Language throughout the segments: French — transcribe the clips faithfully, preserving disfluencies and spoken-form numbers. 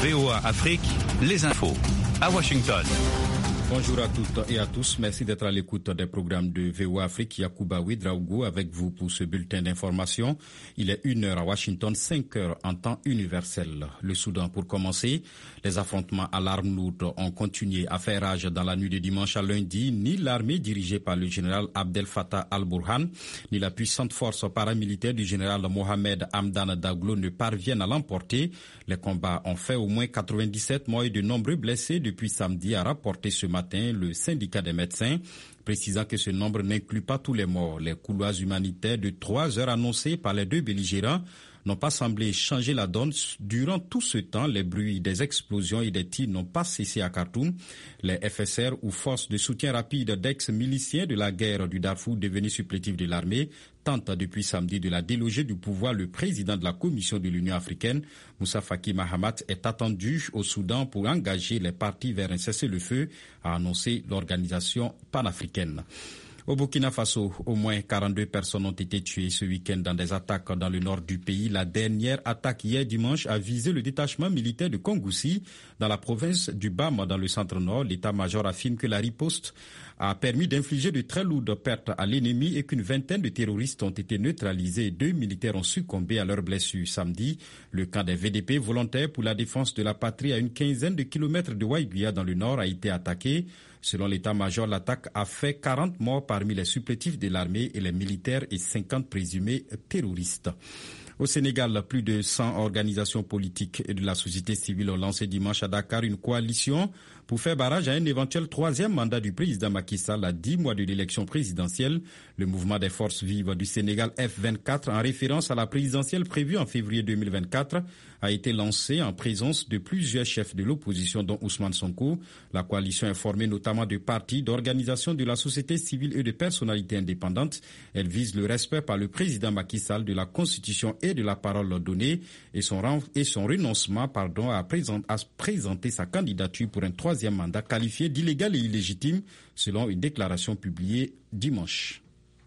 V O A Afrique, les infos à Washington. Bonjour à toutes et à tous. Merci d'être à l'écoute des programmes de V O A Afrique. Yacouba Ouedraogo avec vous pour ce bulletin d'information. Il est une heure à Washington, cinq heures en temps universel. Le Soudan pour commencer. Les affrontements à l'arme lourde ont continué à faire rage dans la nuit de dimanche à lundi. Ni l'armée dirigée par le général Abdel Fattah al-Burhan, ni la puissante force paramilitaire du général Mohamed Hamdan Daglo ne parviennent à l'emporter. Les combats ont fait au moins quatre-vingt-dix-sept morts et de nombreux blessés depuis samedi, a rapporté ce matin le syndicat des médecins, précisant que ce nombre n'inclut pas tous les morts. Les couloirs humanitaires de trois heures annoncés par les deux belligérants n'ont pas semblé changer la donne. Durant tout ce temps, les bruits des explosions et des tirs n'ont pas cessé à Khartoum. Les F S R, ou forces de soutien rapide d'ex-miliciens de la guerre du Darfour devenus supplétifs de l'armée, tentent depuis samedi de la déloger du pouvoir. Le président de la Commission de l'Union africaine, Moussa Faki Mahamat, est attendu au Soudan pour engager les parties vers un cessez-le-feu, a annoncé l'organisation panafricaine. Au Burkina Faso, au moins quarante-deux personnes ont été tuées ce week-end dans des attaques dans le nord du pays. La dernière attaque hier dimanche a visé le détachement militaire de Kongoussi dans la province du Bam dans le centre-nord. L'état-major affirme que la riposte a permis d'infliger de très lourdes pertes à l'ennemi et qu'une vingtaine de terroristes ont été neutralisés et deux militaires ont succombé à leurs blessures. Samedi, le camp des V D P volontaires pour la défense de la patrie à une quinzaine de kilomètres de Waiguia dans le nord a été attaqué. Selon l'état-major, l'attaque a fait quarante morts parmi les supplétifs de l'armée et les militaires et cinquante présumés terroristes. Au Sénégal, plus de cent organisations politiques et de la société civile ont lancé dimanche à Dakar une coalition pour faire barrage à un éventuel troisième mandat du président Macky Sall à dix mois de l'élection présidentielle. Le mouvement des forces vives du Sénégal F vingt-quatre, en référence à la présidentielle prévue en février deux mille vingt-quatre, a été lancé en présence de plusieurs chefs de l'opposition, dont Ousmane Sonko. La coalition est formée notamment de partis, d'organisations de la société civile et de personnalités indépendantes. Elle vise le respect par le président Macky Sall de la Constitution et de la parole donnée et son, et son renoncement pardon, à, présent, à présenter sa candidature pour un troisième mandat qualifié d'illégal et illégitime, selon une déclaration publiée dimanche.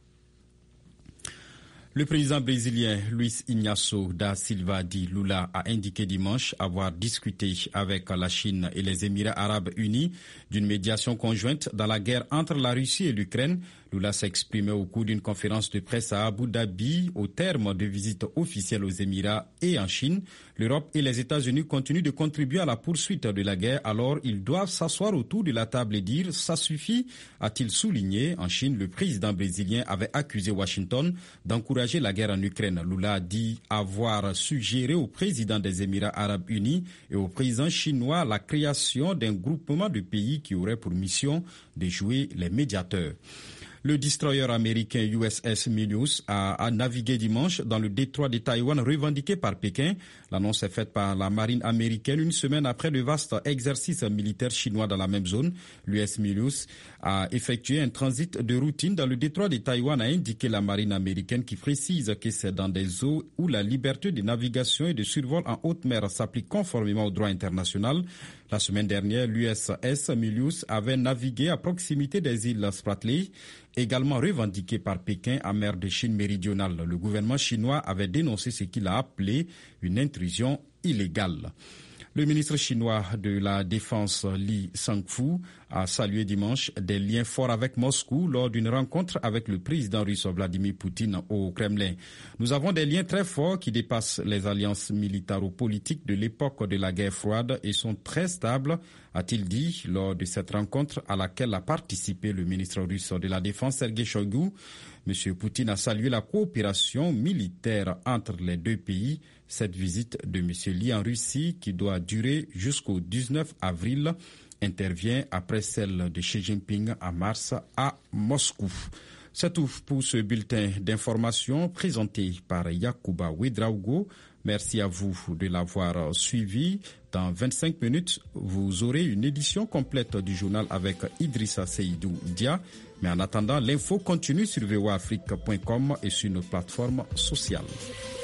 Le président brésilien Luiz Inácio da Silva Di Lula a indiqué dimanche avoir discuté avec la Chine et les Émirats arabes unis d'une médiation conjointe dans la guerre entre la Russie et l'Ukraine. Lula s'est exprimé au cours d'une conférence de presse à Abu Dhabi au terme de visites officielles aux Émirats et en Chine. L'Europe et les États-Unis continuent de contribuer à la poursuite de la guerre, alors ils doivent s'asseoir autour de la table et dire « ça suffit », a-t-il souligné. En Chine, le président brésilien avait accusé Washington d'encourager la guerre en Ukraine. Lula a dit avoir suggéré au président des Émirats arabes unis et au président chinois la création d'un groupement de pays qui aurait pour mission de jouer les médiateurs. Le destroyer américain U S S Milius a, a navigué dimanche dans le détroit de Taïwan revendiqué par Pékin. L'annonce est faite par la marine américaine une semaine après le vaste exercice militaire chinois dans la même zone. L'U S S Milius a effectué un transit de routine dans le détroit de Taïwan, a indiqué la marine américaine, qui précise que c'est dans des eaux où la liberté de navigation et de survol en haute mer s'applique conformément au droit international. La semaine dernière, l'U S S Milius avait navigué à proximité des îles Spratly, également revendiquées par Pékin en mer de Chine méridionale. Le gouvernement chinois avait dénoncé ce qu'il a appelé une intrusion illégale. Le ministre chinois de la Défense, Li Shangfu, a salué dimanche des liens forts avec Moscou lors d'une rencontre avec le président russe Vladimir Poutine au Kremlin. Nous avons des liens très forts qui dépassent les alliances militaro-politiques de l'époque de la guerre froide et sont très stables, a-t-il dit lors de cette rencontre à laquelle a participé le ministre russe de la Défense, Sergei Shoigu. M. Poutine a salué la coopération militaire entre les deux pays. Cette visite de M. Li en Russie, qui doit durer jusqu'au dix-neuf avril, intervient après celle de Xi Jinping en mars à Moscou. C'est tout pour ce bulletin d'information présenté par Yacouba Ouedraogo. Merci à vous de l'avoir suivi. Dans vingt-cinq minutes, vous aurez une édition complète du journal avec Idrissa Seydou Dia. Mais en attendant, l'info continue sur v o a afrique point com et sur nos plateformes sociales.